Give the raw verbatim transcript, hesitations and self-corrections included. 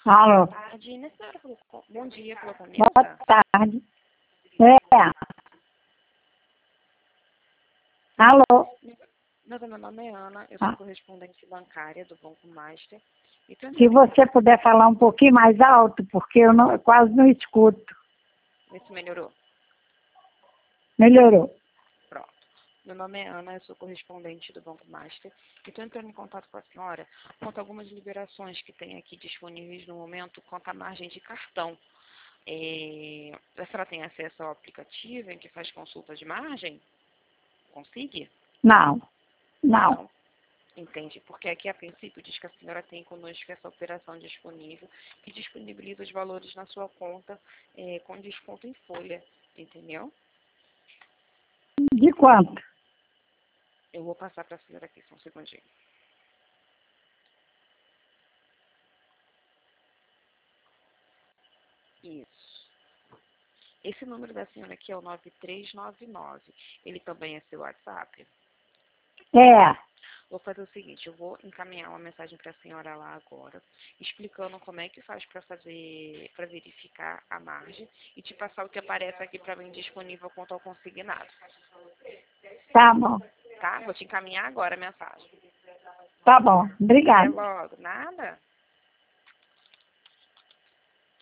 Alô, Tarde, né, senhora? Falou- Bom dia, falou com a boa mesa? tarde. É, alô. Meu meu nome é Ana, eu sou Ah, correspondente bancária do Banco Master. E tô se entrando em você puder falar um pouquinho mais alto, porque eu não- eu quase não escuto. ver se melhorou. Melhorou. Pronto. Meu nome é Ana, eu sou correspondente do Banco Master. E estou entrando em contato com a senhora quanto a algumas liberações que tem aqui disponíveis no momento quanto à margem de cartão. É, a senhora tem acesso ao aplicativo em que faz consulta de margem? Consiga? Não, não. Não. Entende? Porque aqui, a princípio, diz que a senhora tem conosco essa operação disponível, que disponibiliza os valores na sua conta eh, com desconto em folha. Entendeu? De quanto? Eu vou passar para a senhora aqui, só um segundinho. Isso. Esse número da senhora aqui é o nove três nove nove. Ele também é seu WhatsApp? É, Vou fazer o seguinte, eu vou encaminhar uma mensagem para a senhora lá agora, explicando como é que faz para fazer, para verificar a margem e te passar o que aparece aqui para mim disponível quanto ao consignado. tá bom. Tá? Vou te encaminhar agora a mensagem. Tá bom. Até Obrigada. logo. Nada?